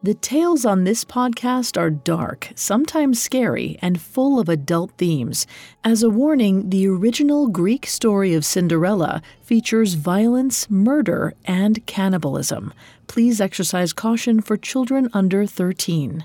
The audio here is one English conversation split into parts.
The tales on this podcast are dark, sometimes scary, and full of adult themes. As a warning, the original Greek story of Cinderella features violence, murder, and cannibalism. Please exercise caution for children under 13.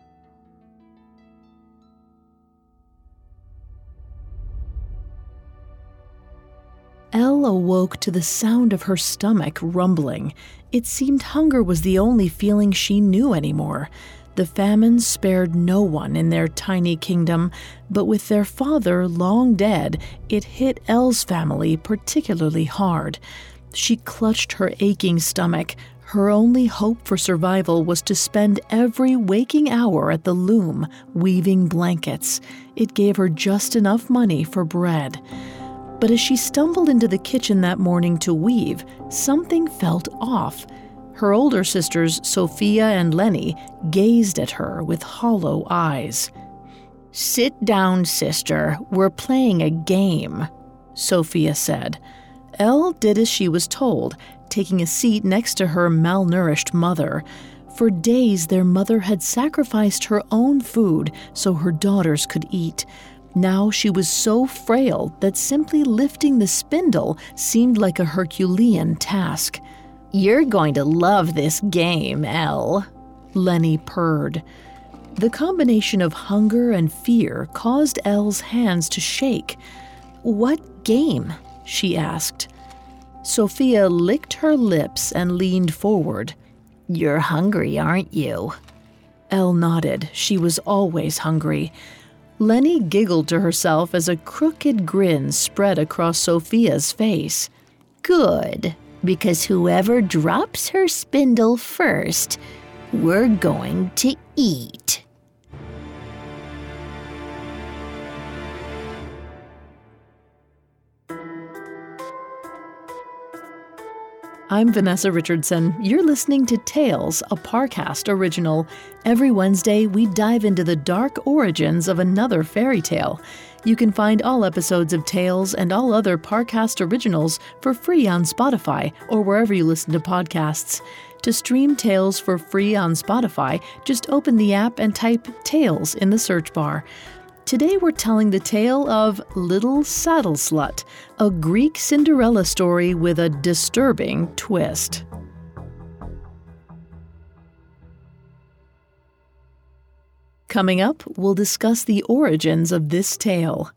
Elle awoke to the sound of her stomach rumbling. It seemed hunger was the only feeling she knew anymore. The famine spared no one in their tiny kingdom, but with their father long dead, it hit Elle's family particularly hard. She clutched her aching stomach. Her only hope for survival was to spend every waking hour at the loom, weaving blankets. It gave her just enough money for bread. But as she stumbled into the kitchen that morning to weave, something felt off. Her older sisters, Sophia and Lenny, gazed at her with hollow eyes. "Sit down, sister. We're playing a game," Sophia said. Elle did as she was told, taking a seat next to her malnourished mother. For days, their mother had sacrificed her own food so her daughters could eat. Now she was so frail that simply lifting the spindle seemed like a Herculean task. "You're going to love this game, Elle," Lenny purred. The combination of hunger and fear caused Elle's hands to shake. "What game?" she asked. Sophia licked her lips and leaned forward. "You're hungry, aren't you?" Elle nodded. She was always hungry. Lenny giggled to herself as a crooked grin spread across Sophia's face. "Good, because whoever drops her spindle first, we're going to eat." I'm Vanessa Richardson. You're listening to Tales, a Parcast original. Every Wednesday, we dive into the dark origins of another fairy tale. You can find all episodes of Tales and all other Parcast originals for free on Spotify or wherever you listen to podcasts. To stream Tales for free on Spotify, just open the app and type Tales in the search bar. Today we're telling the tale of Little Saddle Slut, a Greek Cinderella story with a disturbing twist. Coming up, we'll discuss the origins of this tale.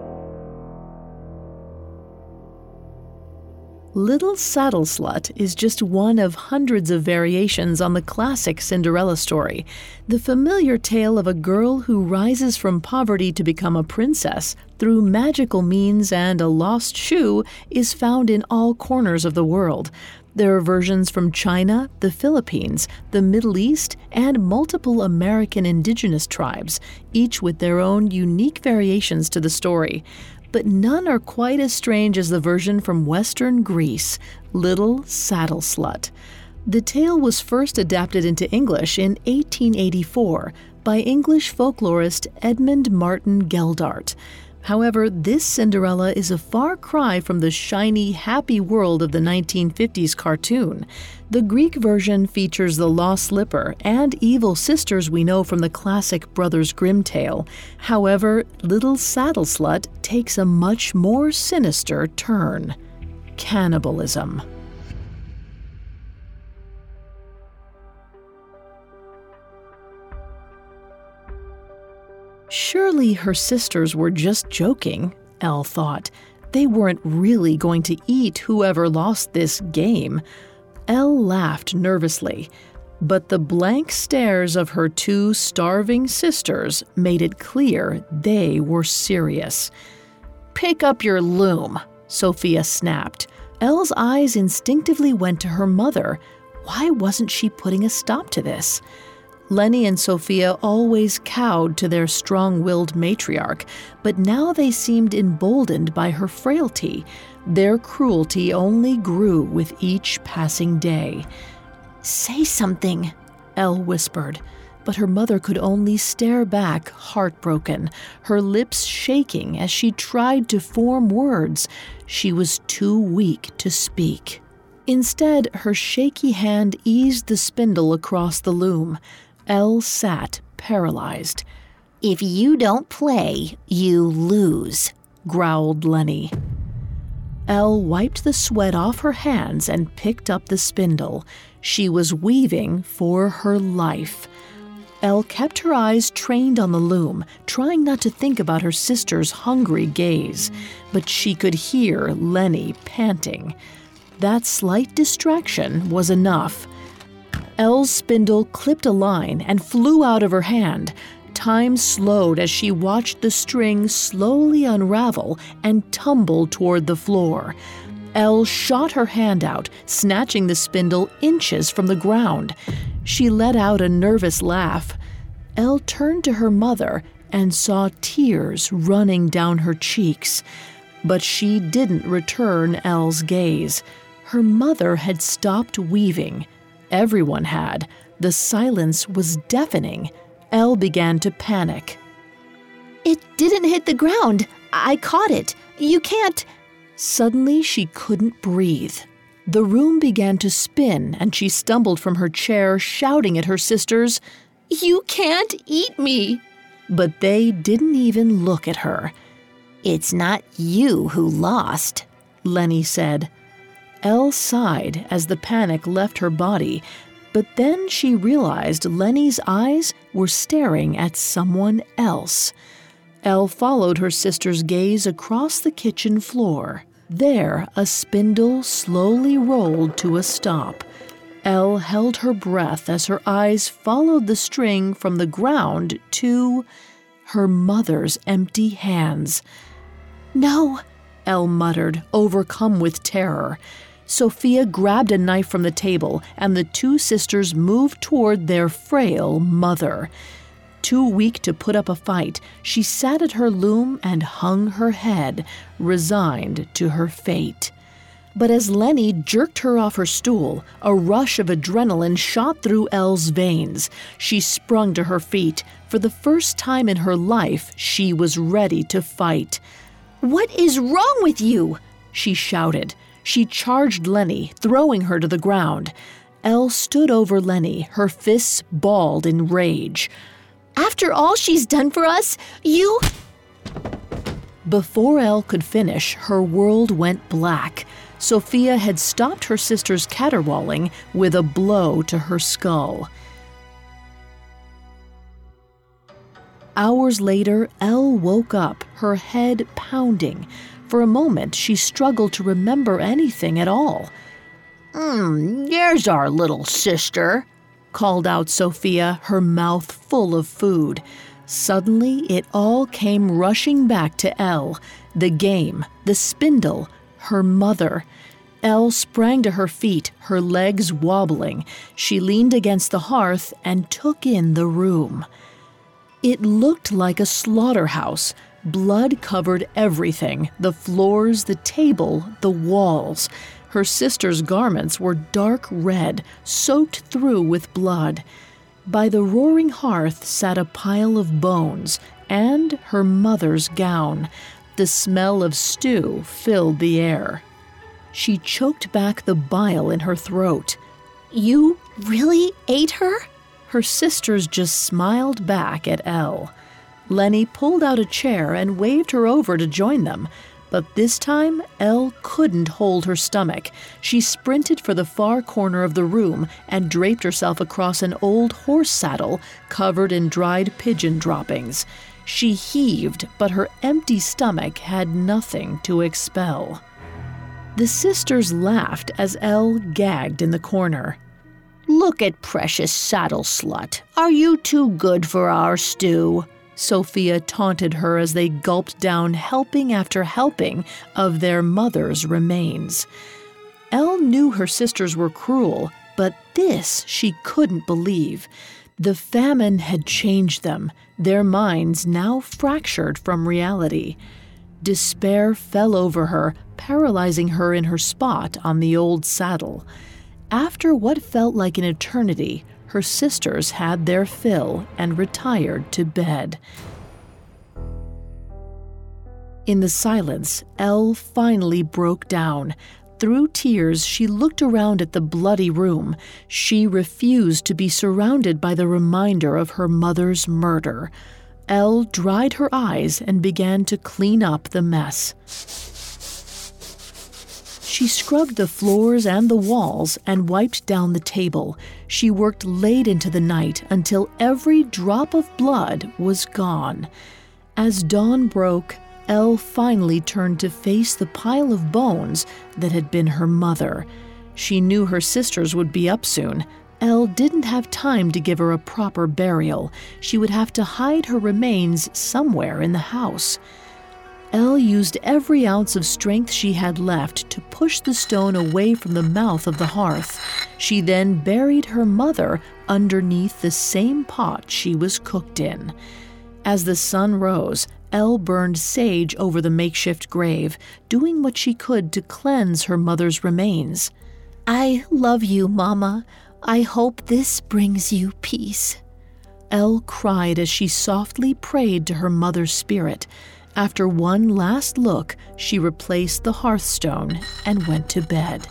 Little Saddle Slut is just one of hundreds of variations on the classic Cinderella story, the familiar tale of a girl who rises from poverty to become a princess through magical means, and a lost shoe is found in all corners of the world. There are versions from China, the Philippines, the Middle East, and multiple American indigenous tribes, each with their own unique variations to the story. But none are quite as strange as the version from Western Greece, Little Saddle Slut. The tale was first adapted into English in 1884 by English folklorist Edmund Martin Geldart. However, this Cinderella is a far cry from the shiny, happy world of the 1950s cartoon. The Greek version features the lost slipper and evil sisters we know from the classic Brothers Grimm tale. However, Little Saddle Slut takes a much more sinister turn: cannibalism. Surely her sisters were just joking, Elle thought. They weren't really going to eat whoever lost this game. Elle laughed nervously, but the blank stares of her two starving sisters made it clear they were serious. "Pick up your loom," Sophia snapped. Elle's eyes instinctively went to her mother. Why wasn't she putting a stop to this? Lenny and Sophia always cowed to their strong-willed matriarch, but now they seemed emboldened by her frailty. Their cruelty only grew with each passing day. "Say something," Elle whispered, but her mother could only stare back, heartbroken, her lips shaking as she tried to form words. She was too weak to speak. Instead, her shaky hand eased the spindle across the loom. Elle sat, paralyzed. "If you don't play, you lose," growled Lenny. Elle wiped the sweat off her hands and picked up the spindle. She was weaving for her life. Elle kept her eyes trained on the loom, trying not to think about her sister's hungry gaze, but she could hear Lenny panting. That slight distraction was enough. Elle's spindle clipped a line and flew out of her hand. Time slowed as she watched the string slowly unravel and tumble toward the floor. Elle shot her hand out, snatching the spindle inches from the ground. She let out a nervous laugh. Elle turned to her mother and saw tears running down her cheeks. But she didn't return Elle's gaze. Her mother had stopped weaving. Everyone had. The silence was deafening. Elle began to panic. "It didn't hit the ground. I caught it. You can't—" Suddenly, she couldn't breathe. The room began to spin, and she stumbled from her chair, shouting at her sisters, "You can't eat me!" But they didn't even look at her. "It's not you who lost," Lenny said. Elle sighed as the panic left her body, but then she realized Lenny's eyes were staring at someone else. Elle followed her sister's gaze across the kitchen floor. There, a spindle slowly rolled to a stop. Elle held her breath as her eyes followed the string from the ground to her mother's empty hands. "No," Elle muttered, overcome with terror. Sophia grabbed a knife from the table, and the two sisters moved toward their frail mother. Too weak to put up a fight, she sat at her loom and hung her head, resigned to her fate. But as Lenny jerked her off her stool, a rush of adrenaline shot through Elle's veins. She sprung to her feet. For the first time in her life, she was ready to fight. "What is wrong with you?" she shouted. She charged Lenny, throwing her to the ground. Elle stood over Lenny, her fists balled in rage. "After all she's done for us, you—" Before Elle could finish, her world went black. Sophia had stopped her sister's caterwauling with a blow to her skull. Hours later, Elle woke up, her head pounding. For a moment, she struggled to remember anything at all. There's our little sister," called out Sophia, her mouth full of food. Suddenly, it all came rushing back to Elle. The game, the spindle, her mother. Elle sprang to her feet, her legs wobbling. She leaned against the hearth and took in the room. It looked like a slaughterhouse. Blood covered everything, the floors, the table, the walls. Her sister's garments were dark red, soaked through with blood. By the roaring hearth sat a pile of bones and her mother's gown. The smell of stew filled the air. She choked back the bile in her throat. "You really ate her?" Her sisters just smiled back at Elle. Lenny pulled out a chair and waved her over to join them. But this time, Elle couldn't hold her stomach. She sprinted for the far corner of the room and draped herself across an old horse saddle covered in dried pigeon droppings. She heaved, but her empty stomach had nothing to expel. The sisters laughed as Elle gagged in the corner. "Look at precious saddle slut. Are you too good for our stew?" Sophia taunted her as they gulped down helping after helping of their mother's remains. Elle knew her sisters were cruel, but this she couldn't believe. The famine had changed them, their minds now fractured from reality. Despair fell over her, paralyzing her in her spot on the old saddle. After what felt like an eternity, her sisters had their fill and retired to bed. In the silence, Elle finally broke down. Through tears, she looked around at the bloody room. She refused to be surrounded by the reminder of her mother's murder. Elle dried her eyes and began to clean up the mess. She scrubbed the floors and the walls and wiped down the table. She worked late into the night until every drop of blood was gone. As dawn broke, Elle finally turned to face the pile of bones that had been her mother. She knew her sisters would be up soon. Elle didn't have time to give her a proper burial. She would have to hide her remains somewhere in the house. Elle used every ounce of strength she had left to push the stone away from the mouth of the hearth. She then buried her mother underneath the same pot she was cooked in. As the sun rose, Elle burned sage over the makeshift grave, doing what she could to cleanse her mother's remains. I love you, Mama. I hope this brings you peace. Elle cried as she softly prayed to her mother's spirit. After one last look, she replaced the hearthstone and went to bed.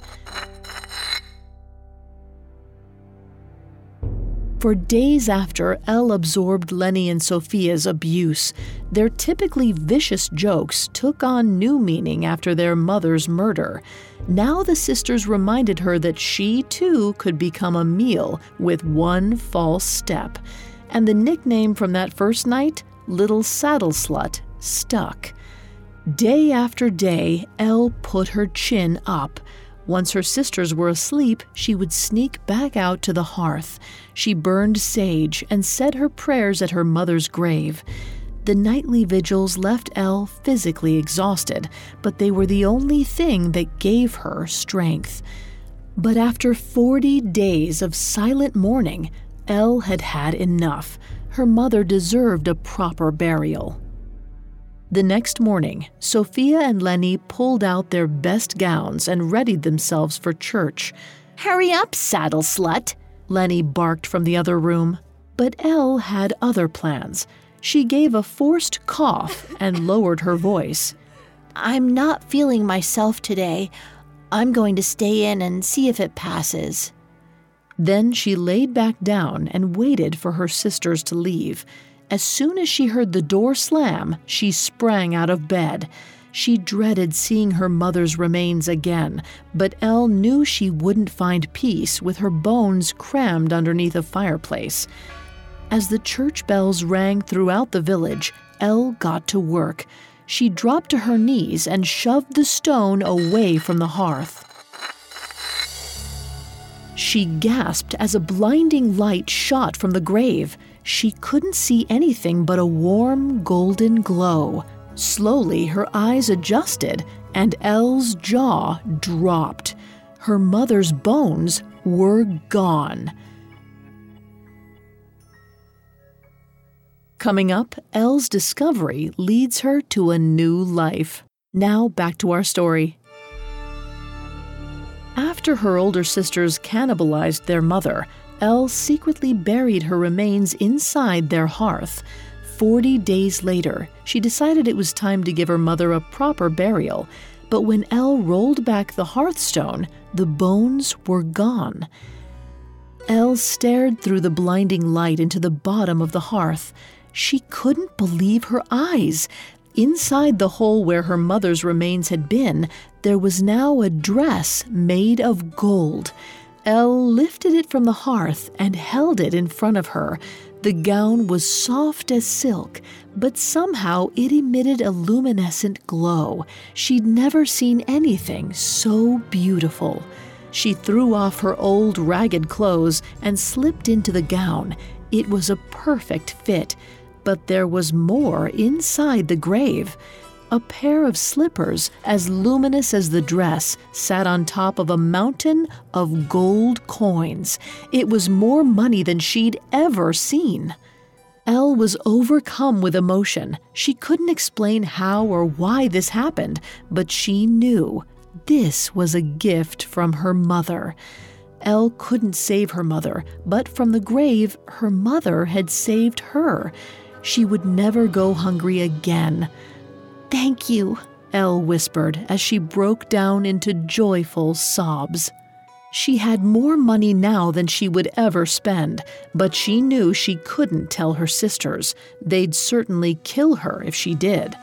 For days after, Elle absorbed Lenny and Sophia's abuse. Their typically vicious jokes took on new meaning after their mother's murder. Now the sisters reminded her that she, too, could become a meal with one false step. And the nickname from that first night, Little Saddle Slut, stuck. Day after day, Elle put her chin up. Once her sisters were asleep, she would sneak back out to the hearth. She burned sage and said her prayers at her mother's grave. The nightly vigils left Elle physically exhausted, but they were the only thing that gave her strength. But after 40 days of silent mourning, Elle had had enough. Her mother deserved a proper burial. The next morning, Sophia and Lenny pulled out their best gowns and readied themselves for church. Hurry up, saddle slut, Lenny barked from the other room. But Elle had other plans. She gave a forced cough and lowered her voice. I'm not feeling myself today. I'm going to stay in and see if it passes. Then she laid back down and waited for her sisters to leave. As soon as she heard the door slam, she sprang out of bed. She dreaded seeing her mother's remains again, but Elle knew she wouldn't find peace with her bones crammed underneath a fireplace. As the church bells rang throughout the village, Elle got to work. She dropped to her knees and shoved the stone away from the hearth. She gasped as a blinding light shot from the grave. She couldn't see anything but a warm, golden glow. Slowly, her eyes adjusted, and Elle's jaw dropped. Her mother's bones were gone. Coming up, Elle's discovery leads her to a new life. Now back to our story. After her older sisters cannibalized their mother, Elle secretly buried her remains inside their hearth. 40 days later, she decided it was time to give her mother a proper burial. But when Elle rolled back the hearthstone, the bones were gone. Elle stared through the blinding light into the bottom of the hearth. She couldn't believe her eyes. Inside the hole where her mother's remains had been, there was now a dress made of gold. Elle lifted it from the hearth and held it in front of her. The gown was soft as silk, but somehow it emitted a luminescent glow. She'd never seen anything so beautiful. She threw off her old ragged clothes and slipped into the gown. It was a perfect fit, but there was more inside the grave. A pair of slippers, as luminous as the dress, sat on top of a mountain of gold coins. It was more money than she'd ever seen. Elle was overcome with emotion. She couldn't explain how or why this happened, but she knew this was a gift from her mother. Elle couldn't save her mother, but from the grave, her mother had saved her. She would never go hungry again. Thank you, Elle whispered as she broke down into joyful sobs. She had more money now than she would ever spend, but she knew she couldn't tell her sisters. They'd certainly kill her if she did.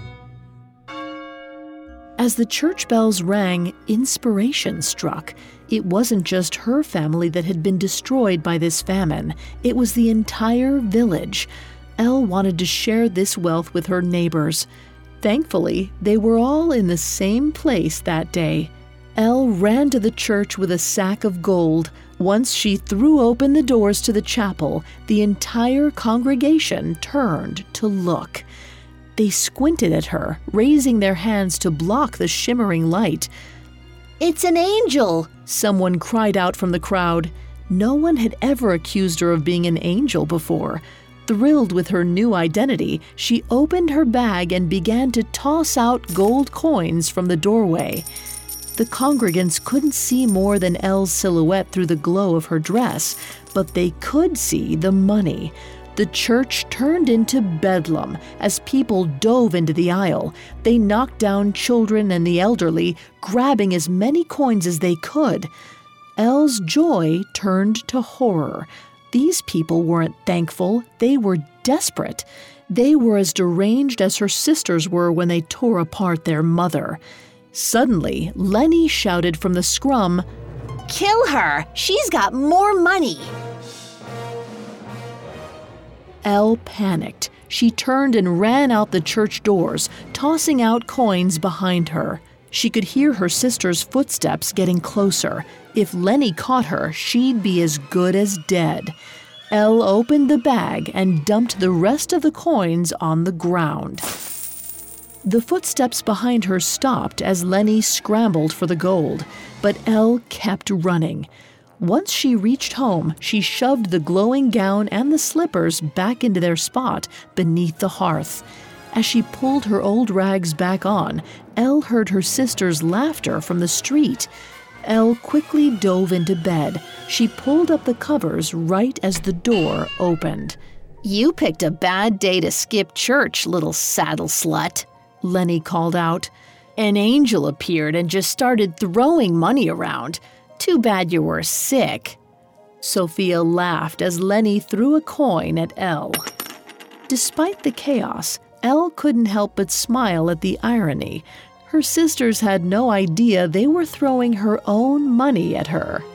As the church bells rang, inspiration struck. It wasn't just her family that had been destroyed by this famine. It was the entire village. Elle wanted to share this wealth with her neighbors. Thankfully, they were all in the same place that day. Elle ran to the church with a sack of gold. Once she threw open the doors to the chapel, the entire congregation turned to look. They squinted at her, raising their hands to block the shimmering light. "It's an angel!" someone cried out from the crowd. No one had ever accused her of being an angel before. Thrilled with her new identity, she opened her bag and began to toss out gold coins from the doorway. The congregants couldn't see more than Elle's silhouette through the glow of her dress, but they could see the money. The church turned into bedlam as people dove into the aisle. They knocked down children and the elderly, grabbing as many coins as they could. Elle's joy turned to horror. These people weren't thankful, they were desperate. They were as deranged as her sisters were when they tore apart their mother. Suddenly, Lenny shouted from the scrum, "Kill her! She's got more money!" Elle panicked. She turned and ran out the church doors, tossing out coins behind her. She could hear her sister's footsteps getting closer. If Lenny caught her, she'd be as good as dead. Elle opened the bag and dumped the rest of the coins on the ground. The footsteps behind her stopped as Lenny scrambled for the gold, but Elle kept running. Once she reached home, she shoved the glowing gown and the slippers back into their spot beneath the hearth. As she pulled her old rags back on, Elle heard her sister's laughter from the street. Elle quickly dove into bed. She pulled up the covers right as the door opened. "You picked a bad day to skip church, little saddle slut," Lenny called out. "An angel appeared and just started throwing money around. Too bad you were sick." Sophia laughed as Lenny threw a coin at Elle. Despite the chaos, Elle couldn't help but smile at the irony. Her sisters had no idea they were throwing her own money at her.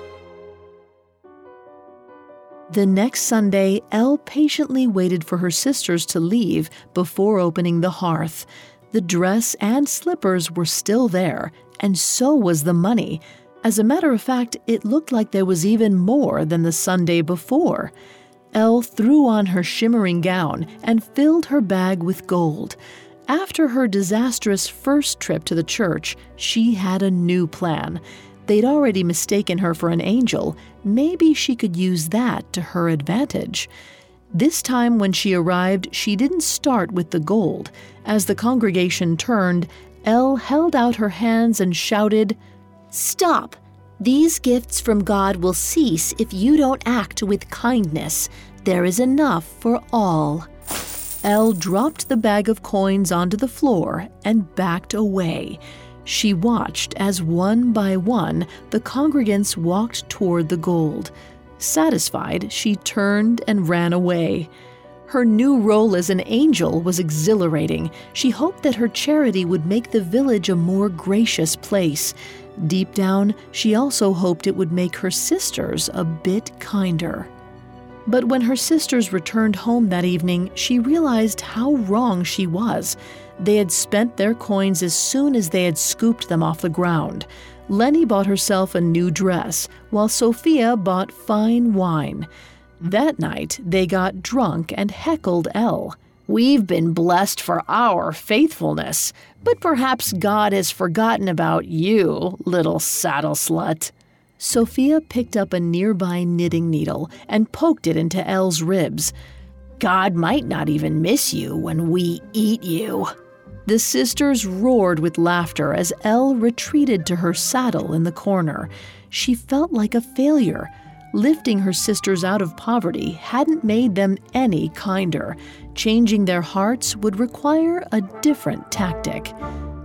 The next Sunday, Elle patiently waited for her sisters to leave before opening the hearth. The dress and slippers were still there, and so was the money. As a matter of fact, it looked like there was even more than the Sunday before. Elle threw on her shimmering gown and filled her bag with gold. After her disastrous first trip to the church, she had a new plan. They'd already mistaken her for an angel. Maybe she could use that to her advantage. This time when she arrived, she didn't start with the gold. As the congregation turned, Elle held out her hands and shouted, "Stop! These gifts from God will cease if you don't act with kindness. There is enough for all." Elle dropped the bag of coins onto the floor and backed away. She watched as one by one the congregants walked toward the gold. Satisfied, she turned and ran away. Her new role as an angel was exhilarating. She hoped that her charity would make the village a more gracious place. Deep down, she also hoped it would make her sisters a bit kinder. But when her sisters returned home that evening, she realized how wrong she was. They had spent their coins as soon as they had scooped them off the ground. Lenny bought herself a new dress, while Sophia bought fine wine. That night, they got drunk and heckled Elle. "We've been blessed for our faithfulness, but perhaps God has forgotten about you, little saddle slut." Sophia picked up a nearby knitting needle and poked it into Elle's ribs. "God might not even miss you when we eat you." The sisters roared with laughter as Elle retreated to her saddle in the corner. She felt like a failure. Lifting her sisters out of poverty hadn't made them any kinder. Changing their hearts would require a different tactic.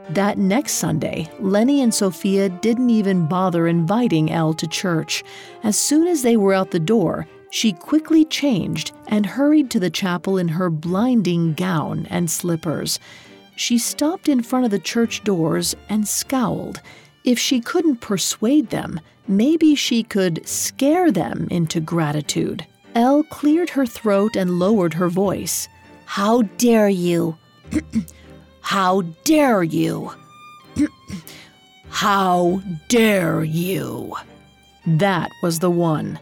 That next Sunday, Lenny and Sophia didn't even bother inviting Elle to church. As soon as they were out the door, she quickly changed and hurried to the chapel in her blinding gown and slippers. She stopped in front of the church doors and scowled. If she couldn't persuade them, maybe she could scare them into gratitude. Elle cleared her throat and lowered her voice. How dare you? How dare you? How dare you? That was the one.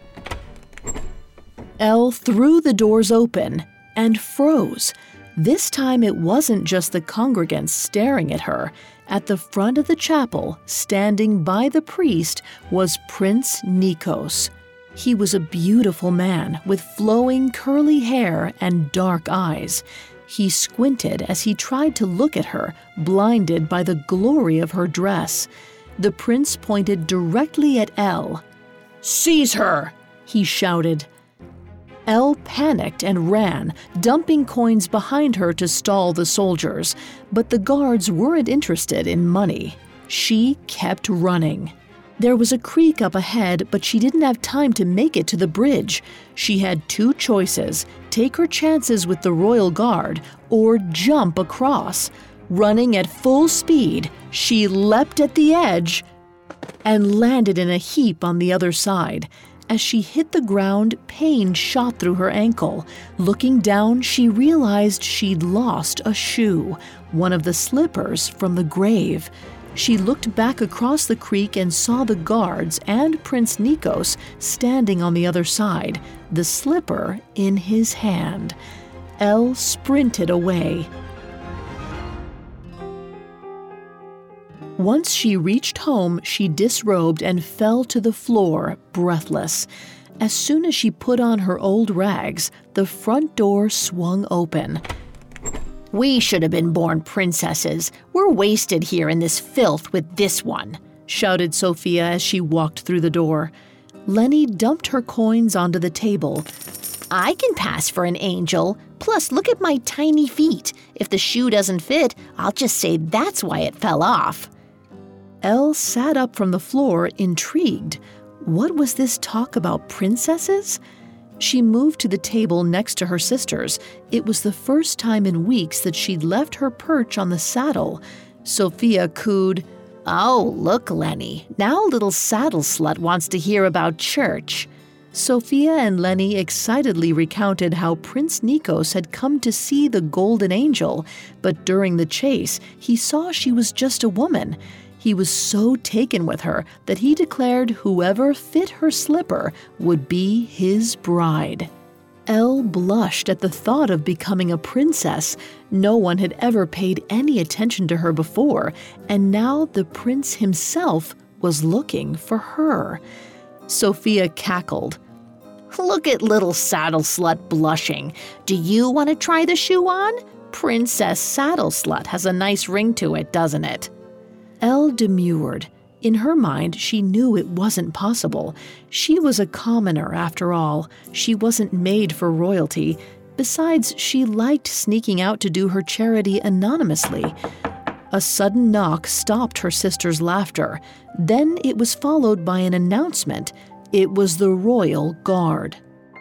Elle threw the doors open and froze. This time it wasn't just the congregants staring at her. At the front of the chapel, standing by the priest, was Prince Nikos. He was a beautiful man with flowing curly hair and dark eyes. He squinted as he tried to look at her, blinded by the glory of her dress. The prince pointed directly at Elle. "Seize her!" he shouted. Elle panicked and ran, dumping coins behind her to stall the soldiers. But the guards weren't interested in money. She kept running. There was a creek up ahead, but she didn't have time to make it to the bridge. She had two choices: take her chances with the royal guard or jump across. Running at full speed, she leapt at the edge and landed in a heap on the other side. As she hit the ground, pain shot through her ankle. Looking down, she realized she'd lost a shoe, one of the slippers from the grave. She looked back across the creek and saw the guards and Prince Nikos standing on the other side, the slipper in his hand. Elle sprinted away. Once she reached home, she disrobed and fell to the floor, breathless. As soon as she put on her old rags, the front door swung open. We should have been born princesses. We're wasted here in this filth with this one, shouted Sophia as she walked through the door. Lenny dumped her coins onto the table. I can pass for an angel. Plus, look at my tiny feet. If the shoe doesn't fit, I'll just say that's why it fell off. Elle sat up from the floor, intrigued. What was this talk about princesses? She moved to the table next to her sisters. It was the first time in weeks that she'd left her perch on the saddle. Sophia cooed, "Oh, look, Lenny. Now little saddle slut wants to hear about church." Sophia and Lenny excitedly recounted how Prince Nikos had come to see the golden angel, but during the chase, he saw she was just a woman. He was so taken with her that he declared whoever fit her slipper would be his bride. Elle blushed at the thought of becoming a princess. No one had ever paid any attention to her before, and now the prince himself was looking for her. Sophia cackled. Look at little saddle slut blushing. Do you want to try the shoe on? Princess Saddle Slut has a nice ring to it, doesn't it? Elle demurred. In her mind, she knew it wasn't possible. She was a commoner, after all. She wasn't made for royalty. Besides, she liked sneaking out to do her charity anonymously. A sudden knock stopped her sister's laughter. Then it was followed by an announcement. It was the royal guard.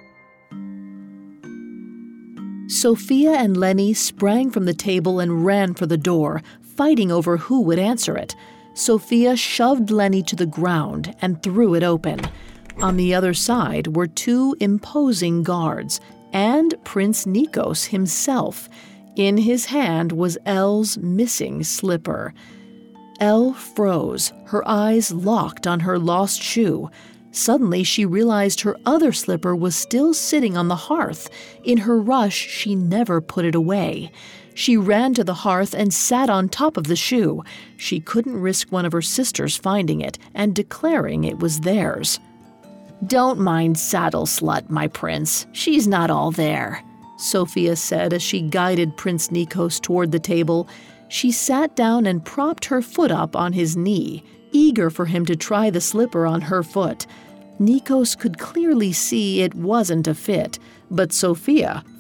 Sophia and Lenny sprang from the table and ran for the door, fighting over who would answer it. Sophia shoved Lenny to the ground and threw it open. On the other side were two imposing guards and Prince Nikos himself. In his hand was Elle's missing slipper. Elle froze, her eyes locked on her lost shoe. Suddenly, she realized her other slipper was still sitting on the hearth. In her rush, she never put it away. She ran to the hearth and sat on top of the shoe. She couldn't risk one of her sisters finding it and declaring it was theirs. Don't mind Saddle Slut, my prince. She's not all there, Sophia said as she guided Prince Nikos toward the table. She sat down and propped her foot up on his knee, eager for him to try the slipper on her foot. Nikos could clearly see it wasn't a fit, but Sophia,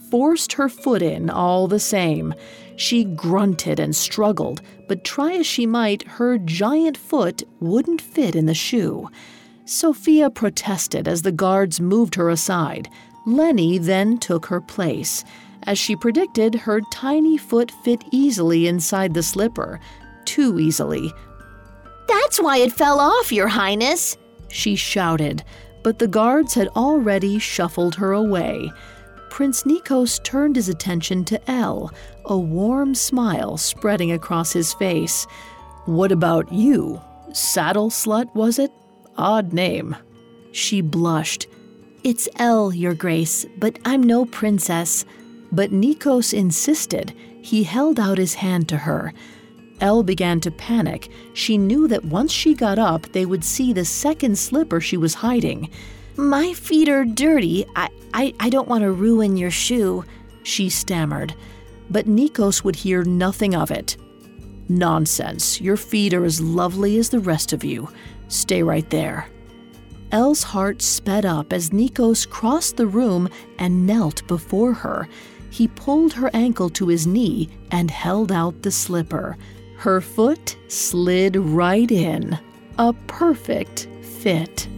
forced her foot in all the same. She grunted and struggled, but try as she might, her giant foot wouldn't fit in the shoe. Sophia protested as the guards moved her aside. Lenny then took her place. As she predicted, her tiny foot fit easily inside the slipper. Too easily. "That's why it fell off, Your Highness," she shouted, but the guards had already shuffled her away. Prince Nikos turned his attention to Elle, a warm smile spreading across his face. "What about you? Saddle Slut, was it? Odd name." She blushed. "It's Elle, Your Grace, but I'm no princess." But Nikos insisted. He held out his hand to her. Elle began to panic. She knew that once she got up, they would see the second slipper she was hiding. "My feet are dirty. I don't want to ruin your shoe," she stammered. But Nikos would hear nothing of it. "Nonsense. Your feet are as lovely as the rest of you. Stay right there." Elle's heart sped up as Nikos crossed the room and knelt before her. He pulled her ankle to his knee and held out the slipper. Her foot slid right in. A perfect fit.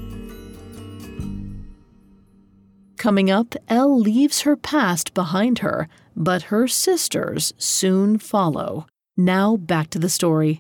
Coming up, Elle leaves her past behind her, but her sisters soon follow. Now back to the story.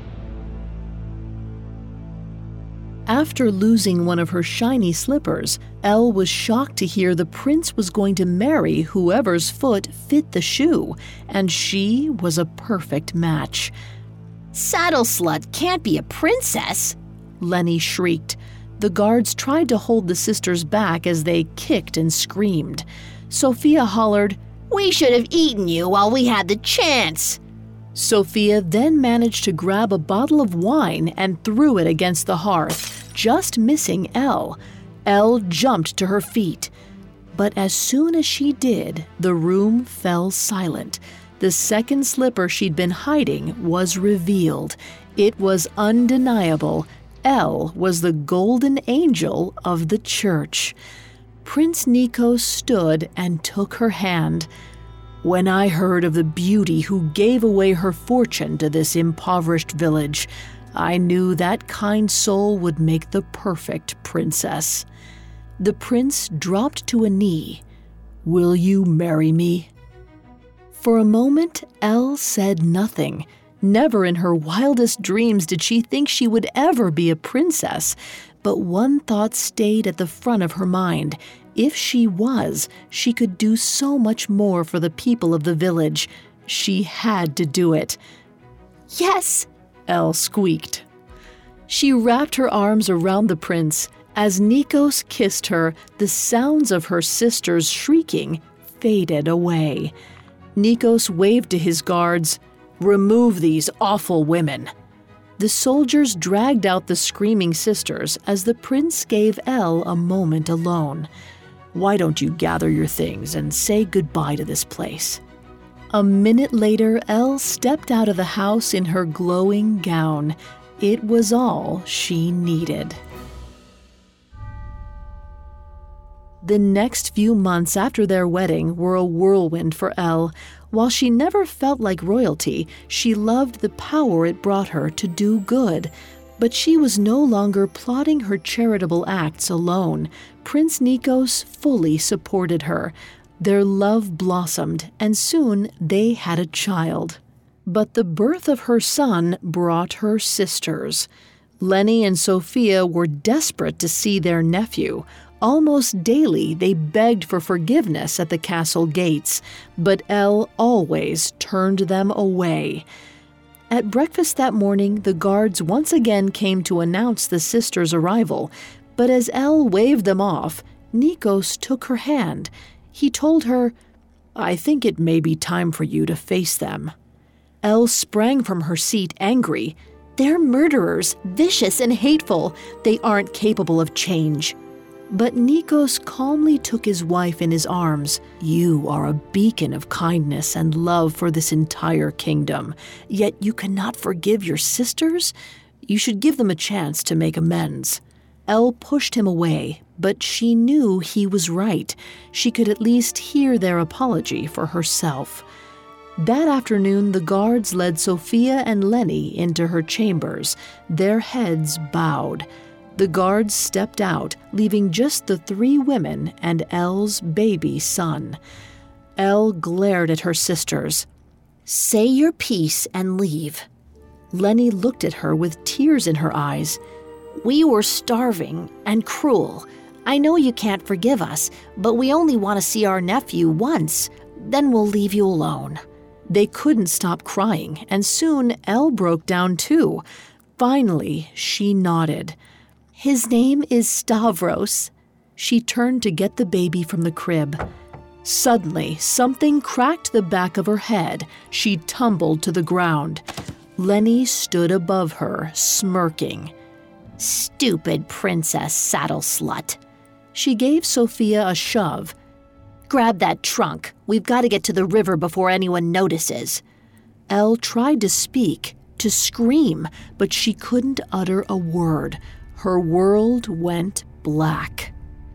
After losing one of her shiny slippers, Elle was shocked to hear the prince was going to marry whoever's foot fit the shoe, and she was a perfect match. "Saddle Slut can't be a princess," Lenny shrieked. The guards tried to hold the sisters back as they kicked and screamed. Sophia hollered, "We should have eaten you while we had the chance." Sophia then managed to grab a bottle of wine and threw it against the hearth, just missing Elle. Elle jumped to her feet. But as soon as she did, the room fell silent. The second slipper she'd been hiding was revealed. It was undeniable. Elle was the golden angel of the church. Prince Nikos stood and took her hand. "When I heard of the beauty who gave away her fortune to this impoverished village, I knew that kind soul would make the perfect princess." The prince dropped to a knee. "Will you marry me?" For a moment, Elle said nothing. Never in her wildest dreams did she think she would ever be a princess. But one thought stayed at the front of her mind. If she was, she could do so much more for the people of the village. She had to do it. "Yes," Elle squeaked. She wrapped her arms around the prince. As Nikos kissed her, the sounds of her sisters shrieking faded away. Nikos waved to his guards, "Remove these awful women." The soldiers dragged out the screaming sisters as the prince gave Elle a moment alone. "Why don't you gather your things and say goodbye to this place?" A minute later, Elle stepped out of the house in her glowing gown. It was all she needed. The next few months after their wedding were a whirlwind for Elle. While she never felt like royalty, she loved the power it brought her to do good. But she was no longer plotting her charitable acts alone. Prince Nikos fully supported her. Their love blossomed, and soon they had a child. But the birth of her son brought her sisters. Lenny and Sophia were desperate to see their nephew. Almost daily, they begged for forgiveness at the castle gates, but Elle always turned them away. At breakfast that morning, the guards once again came to announce the sisters' arrival, but as Elle waved them off, Nikos took her hand. He told her, "I think it may be time for you to face them." Elle sprang from her seat angry. "They're murderers, vicious and hateful. They aren't capable of change." But Nikos calmly took his wife in his arms. "You are a beacon of kindness and love for this entire kingdom. Yet you cannot forgive your sisters? You should give them a chance to make amends." Elle pushed him away. but she knew he was right. She could at least hear their apology for herself. That afternoon, the guards led Sophia and Lenny into her chambers, their heads bowed. The guards stepped out, leaving just the three women and Elle's baby son. Elle glared at her sisters. "Say your piece and leave." Lenny looked at her with tears in her eyes. "We were starving and cruel. I know you can't forgive us, but we only want to see our nephew once. Then we'll leave you alone." They couldn't stop crying, and soon Elle broke down too. Finally, she nodded. "His name is Stavros." She turned to get the baby from the crib. Suddenly, something cracked the back of her head. She tumbled to the ground. Lenny stood above her, smirking. "Stupid princess saddle slut." She gave Sophia a shove. "Grab that trunk. We've got to get to the river before anyone notices." Elle tried to speak, to scream, but she couldn't utter a word. Her world went black.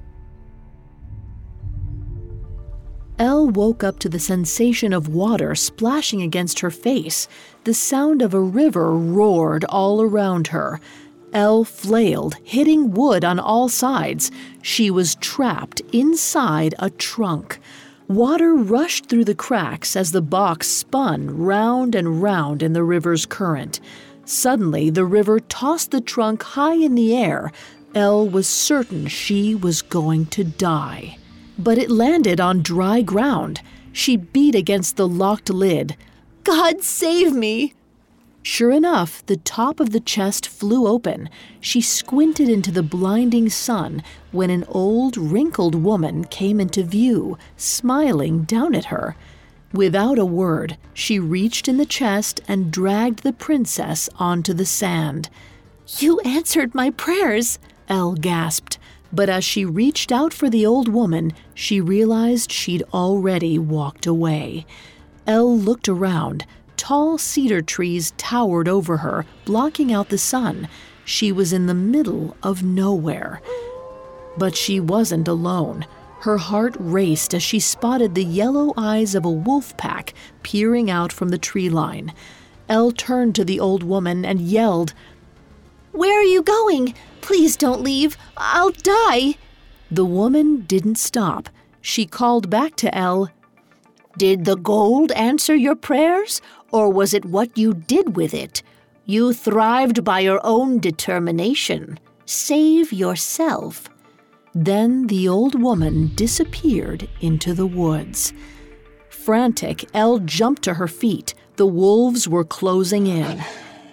Elle woke up to the sensation of water splashing against her face. The sound of a river roared all around her. Elle flailed, hitting wood on all sides. She was trapped inside a trunk. Water rushed through the cracks as the box spun round and round in the river's current. Suddenly, the river tossed the trunk high in the air. Elle was certain she was going to die. But it landed on dry ground. She beat against the locked lid. "God save me!" Sure enough, the top of the chest flew open. She squinted into the blinding sun when an old, wrinkled woman came into view, smiling down at her. Without a word, she reached in the chest and dragged the princess onto the sand. "You answered my prayers," Elle gasped. But as she reached out for the old woman, she realized she'd already walked away. Elle looked around. Tall cedar trees towered over her, blocking out the sun. She was in the middle of nowhere. But she wasn't alone. Her heart raced as she spotted the yellow eyes of a wolf pack peering out from the tree line. Elle turned to the old woman and yelled, "Where are you going? Please don't leave. I'll die." The woman didn't stop. She called back to Elle, "Did the gold answer your prayers, or was it what you did with it? You thrived by your own determination. Save yourself." Then the old woman disappeared into the woods. Frantic, Elle jumped to her feet. The wolves were closing in.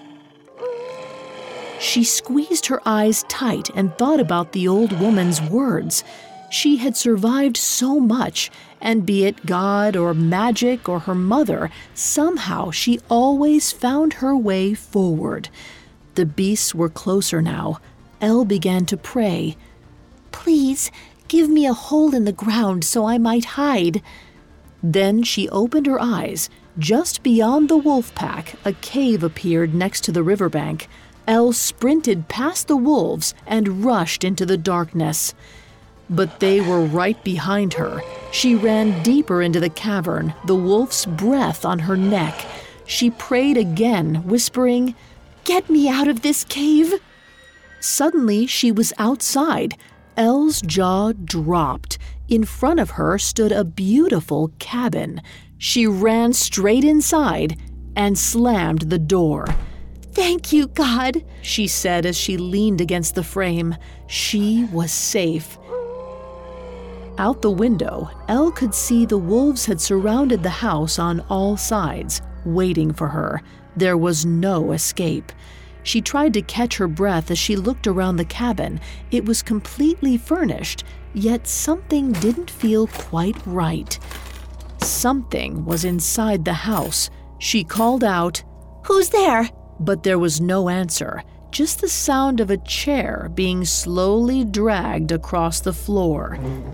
She squeezed her eyes tight and thought about the old woman's words. She had survived so much, and be it God or magic or her mother, somehow she always found her way forward. The beasts were closer now. Elle began to pray. "Please, give me a hole in the ground so I might hide." Then she opened her eyes. Just beyond the wolf pack, a cave appeared next to the riverbank. Elle sprinted past the wolves and rushed into the darkness. But they were right behind her. She ran deeper into the cavern, the wolf's breath on her neck. She prayed again, whispering, "Get me out of this cave." Suddenly, she was outside. Elle's jaw dropped. In front of her stood a beautiful cabin. She ran straight inside and slammed the door. "Thank you, God," she said as she leaned against the frame. She was safe. Out the window, Elle could see the wolves had surrounded the house on all sides, waiting for her. There was no escape. She tried to catch her breath as she looked around the cabin. It was completely furnished, yet something didn't feel quite right. Something was inside the house. She called out, "Who's there?" But there was no answer, just the sound of a chair being slowly dragged across the floor.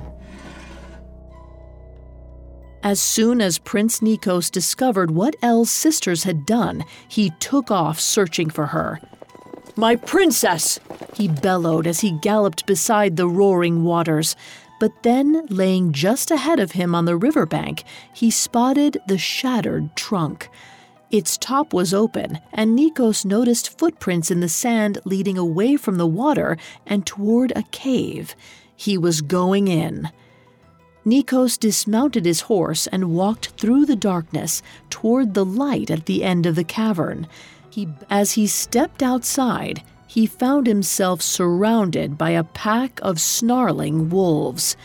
As soon as Prince Nikos discovered what Elle's sisters had done, he took off searching for her. My princess!" he bellowed as he galloped beside the roaring waters. But then, laying just ahead of him on the riverbank, he spotted the shattered trunk. Its top was open, and Nikos noticed footprints in the sand leading away from the water and toward a cave. He was going in. Nikos dismounted his horse and walked through the darkness toward the light at the end of the cavern. As he stepped outside, he found himself surrounded by a pack of snarling wolves.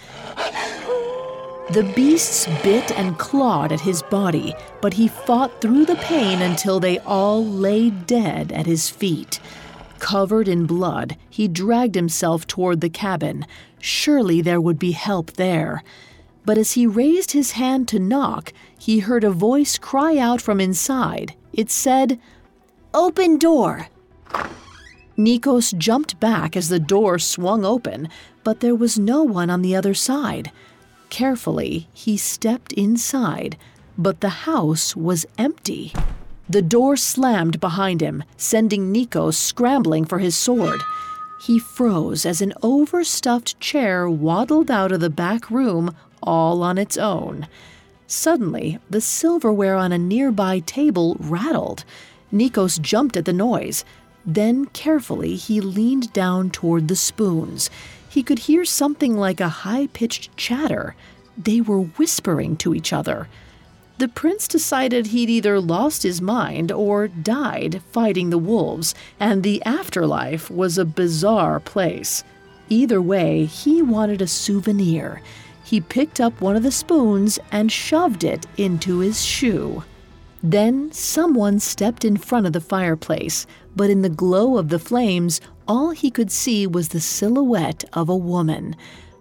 The beasts bit and clawed at his body, but he fought through the pain until they all lay dead at his feet. Covered in blood, he dragged himself toward the cabin. Surely there would be help there. But as he raised his hand to knock, he heard a voice cry out from inside. It said, "Open door!" Nikos jumped back as the door swung open, but there was no one on the other side. Carefully, he stepped inside, but the house was empty. The door slammed behind him, sending Nikos scrambling for his sword. He froze as an overstuffed chair waddled out of the back room all on its own. Suddenly, the silverware on a nearby table rattled. Nikos jumped at the noise. Then, carefully, he leaned down toward the spoons. He could hear something like a high-pitched chatter. They were whispering to each other. The prince decided he'd either lost his mind or died fighting the wolves, and the afterlife was a bizarre place. Either way, he wanted a souvenir. He picked up one of the spoons and shoved it into his shoe. Then someone stepped in front of the fireplace, but in the glow of the flames, all he could see was the silhouette of a woman.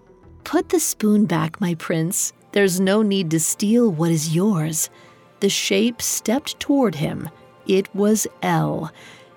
"Put the spoon back, my prince. There's no need to steal what is yours." The shape stepped toward him. It was Elle.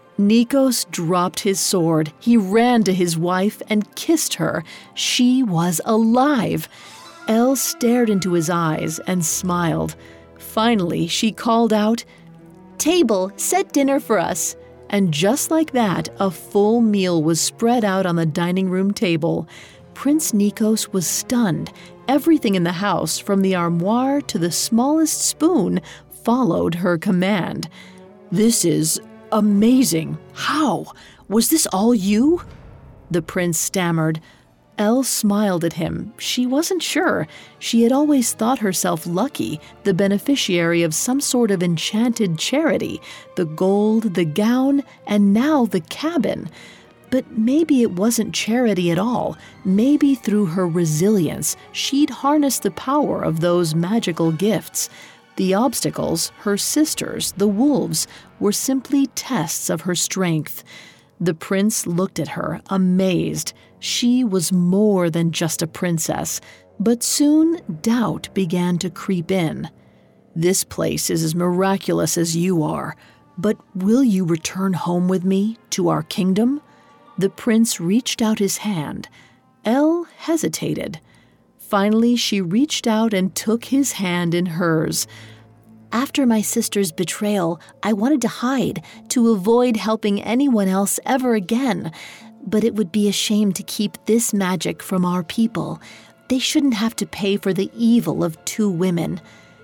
Nikos dropped his sword. He ran to his wife and kissed her. She was alive. Elle stared into his eyes and smiled. Finally, she called out, "Table, set dinner for us." And just like that, a full meal was spread out on the dining room table. Prince Nikos was stunned. Everything in the house, from the armoire to the smallest spoon, followed her command. "This is amazing. How? Was this all you?" The prince stammered. Elle smiled at him. She wasn't sure. She had always thought herself lucky, the beneficiary of some sort of enchanted charity, the gold, the gown, and now the cabin. But maybe it wasn't charity at all. Maybe through her resilience, she'd harnessed the power of those magical gifts. The obstacles, her sisters, the wolves, were simply tests of her strength. The prince looked at her, amazed. She was more than just a princess. But soon, doubt began to creep in. "This place is as miraculous as you are, but will you return home with me to our kingdom?" The prince reached out his hand. Elle hesitated. Finally, she reached out and took his hand in hers. "After my sister's betrayal, I wanted to hide, to avoid helping anyone else ever again. But it would be a shame to keep this magic from our people. They shouldn't have to pay for the evil of two women."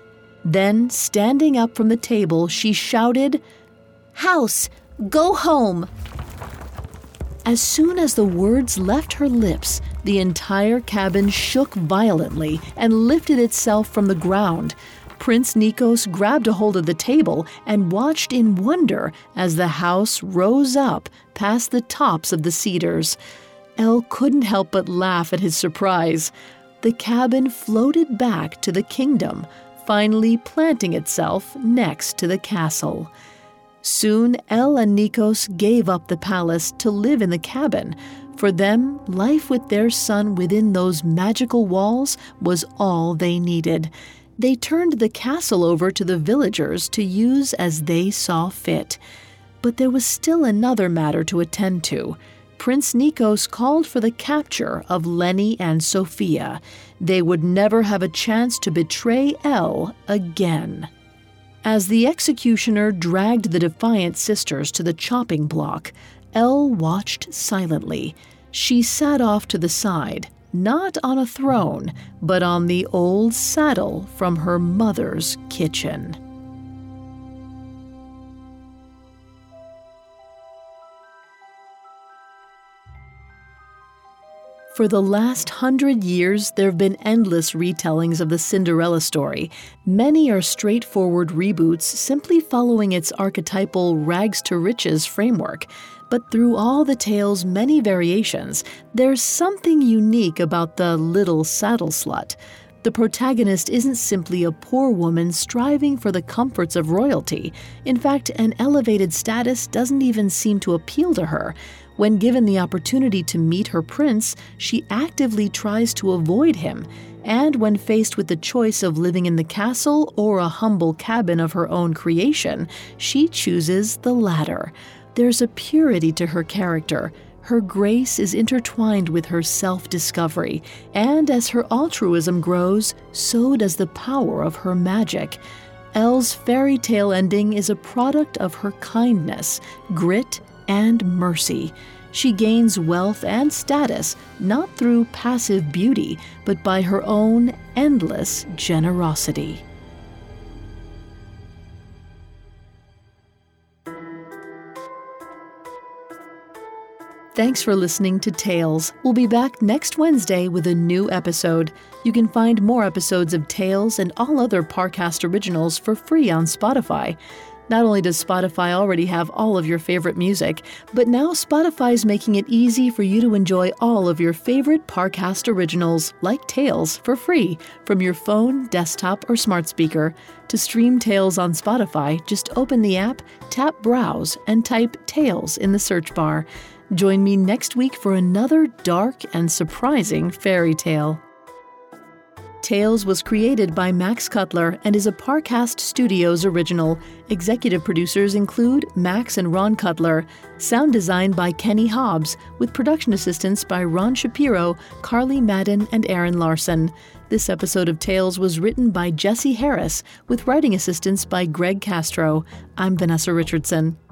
Then, standing up from the table, she shouted, "House, go home!" As soon as the words left her lips, the entire cabin shook violently and lifted itself from the ground. Prince Nikos grabbed a hold of the table and watched in wonder as the house rose up past the tops of the cedars. Elle couldn't help but laugh at his surprise. The cabin floated back to the kingdom, finally planting itself next to the castle. Soon, Elle and Nikos gave up the palace to live in the cabin. For them, life with their son within those magical walls was all they needed. They turned the castle over to the villagers to use as they saw fit. But there was still another matter to attend to. Prince Nikos called for the capture of Lenny and Sophia. They would never have a chance to betray Elle again. As the executioner dragged the defiant sisters to the chopping block, Elle watched silently. She sat off to the side, not on a throne, but on the old saddle from her mother's kitchen. For the last 100 years, there have been endless retellings of the Cinderella story. Many are straightforward reboots, simply following its archetypal rags-to-riches framework. But through all the tale's many variations, there's something unique about the little saddle slut. The protagonist isn't simply a poor woman striving for the comforts of royalty. In fact, an elevated status doesn't even seem to appeal to her. When given the opportunity to meet her prince, she actively tries to avoid him. And when faced with the choice of living in the castle or a humble cabin of her own creation, she chooses the latter. There's a purity to her character. Her grace is intertwined with her self-discovery, and as her altruism grows, so does the power of her magic. Elle's fairy tale ending is a product of her kindness, grit, and mercy. She gains wealth and status not through passive beauty, but by her own endless generosity. Thanks for listening to Tales. We'll be back next Wednesday with a new episode. You can find more episodes of Tales and all other Parcast originals for free on Spotify. Not only does Spotify already have all of your favorite music, but now Spotify's making it easy for you to enjoy all of your favorite Parcast originals, like Tales, for free from your phone, desktop, or smart speaker. To stream Tales on Spotify, just open the app, tap Browse, and type Tales in the search bar. Join me next week for another dark and surprising fairy tale. Tales was created by Max Cutler and is a Parcast Studios original. Executive producers include Max and Ron Cutler. Sound design by Kenny Hobbs, with production assistance by Ron Shapiro, Carly Madden, and Aaron Larson. This episode of Tales was written by Jesse Harris, with writing assistance by Greg Castro. I'm Vanessa Richardson.